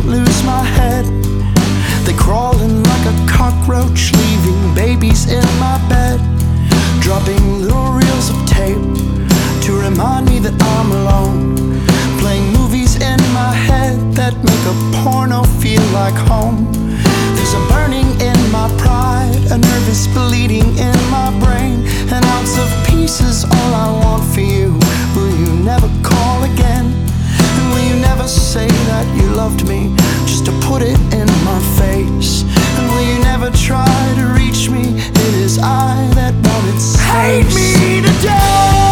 lose my head. They crawling like a cockroach, leaving babies in my bed, dropping little reels of tape to remind me that I'm alone, playing movies in my head that make a porno feel like home. There's a burning in my pride, a nervous bleeding in my brain, an ounce of peace is all I want for you. Will you never call again? And will you never say that you loved me, just to put it in my face? And will you never try to reach me? It is I that wanted space. Hate me today,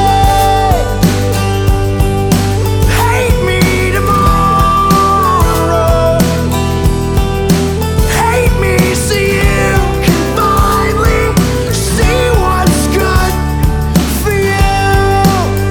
hate me tomorrow, hate me so you can finally see what's good for you.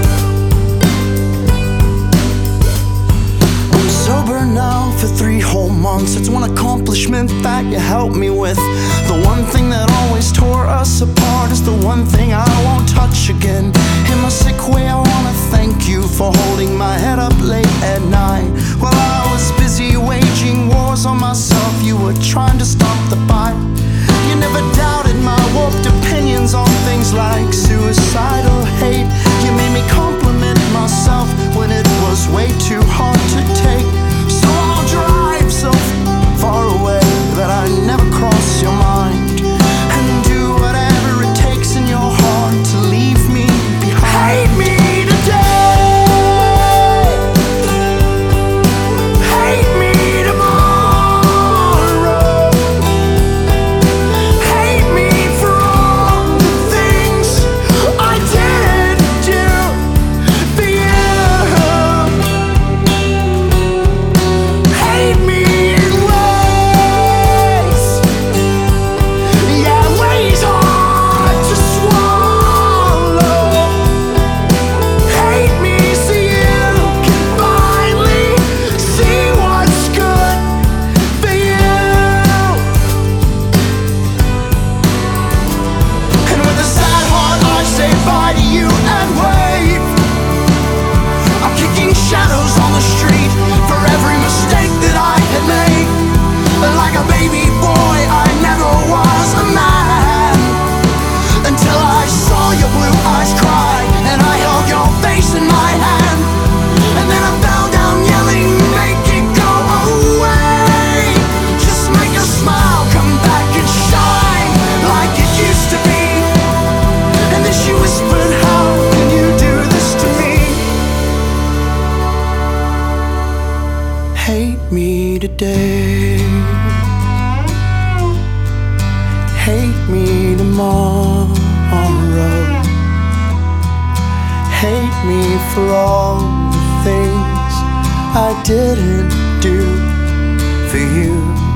I'm sober now for 3 whole months. It's one accomplishment that you helped me with. The one thing that always tore us apart is the one thing I won't touch again. In my sick way, I wanna thank you for holding my head up late at night. While I was busy waging wars on myself, you were trying to stop the fight. You never doubted my warped opinions on things like suicidal hate. You made me compliment myself when it was way too hard to take. So I'll drive so far away that I never cross your mind, and do whatever it takes in your heart to leave me behind. Hate me today, hate me tomorrow, hate me for all the things I didn't do for you. Hate me in ways, yeah, ways hard to swallow. Hate me so you can finally see what's good for you. And with a sad heart I say bye to you and wave. I'm kicking shadows on the street for every mistake that I had made. Like a baby boy, I never was a man, until I saw your blue eyes cry and I held your face in my hand. And then I fell down yelling, make it go away. Just make a smile come back and shine like it used to be. And then she whispered, how can you do this to me? Hate me today, hate me tomorrow, hate me for all the things I didn't do for you.